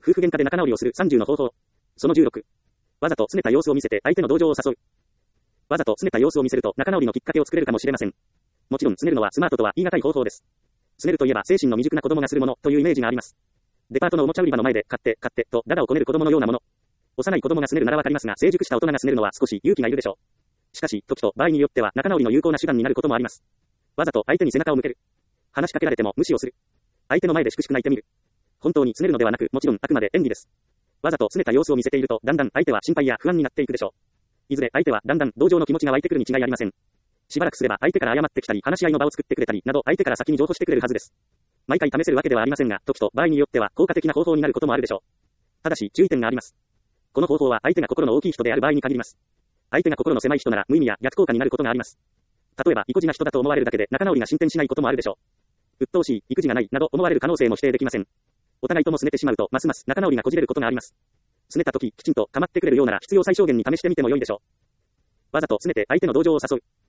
夫婦喧嘩で仲直りをする30の方法。その16。わざと拗ねた様子を見せて相手の同情を誘う。わざと拗ねた様子を見せると仲直りのきっかけを作れるかもしれません。もちろん拗ねるのはスマートとは言い難い方法です。拗ねるといえば精神の未熟な子供がするものというイメージがあります。デパートのおもちゃ売り場の前で買ってとダダをこねる子供のようなもの。幼い子供が拗ねるならわかりますが、成熟した大人が拗ねるのは少し勇気がいるでしょう。しかし、時と場合によっては仲直りの有効な手段になることもあります。わざと相手に背中を向ける。話しかけられても無視をする。相手の前でしくしく泣いてみる。本当に拗ねるのではなく、もちろんあくまで演技です。わざと拗ねた様子を見せていると、だんだん相手は心配や不安になっていくでしょう。いずれ相手はだんだん同情の気持ちが湧いてくるに違いありません。しばらくすれば相手から謝ってきたり、話し合いの場を作ってくれたりなど、相手から先に譲歩してくれるはずです。毎回試せるわけではありませんが、時と場合によっては効果的な方法になることもあるでしょう。ただし注意点があります。この方法は相手が心の大きい人である場合に限ります。相手が心の狭い人なら無意味や逆効果になることがあります。例えば、意固地な人だと思われるだけで仲直りが進展しないこともあるでしょう。鬱陶しい、意気地がないなど思われる可能性も否定できません。お互いとも拗ねてしまうと、ますます仲直りがこじれることがあります。拗ねた時、きちんと構ってくれるようなら必要最小限に試してみても良いでしょう。わざと拗ねて相手の同情を誘う。